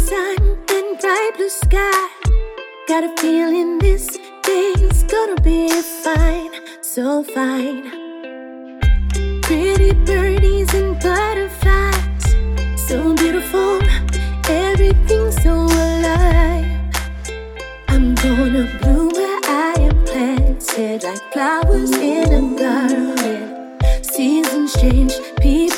sun and bright blue sky. Got a feeling this day's gonna be fine, so fine. Pretty birdies and butterflies, so beautiful, everything's so alive. I'm gonna bloom where I am planted, like flowers in a garden. Seasons change, people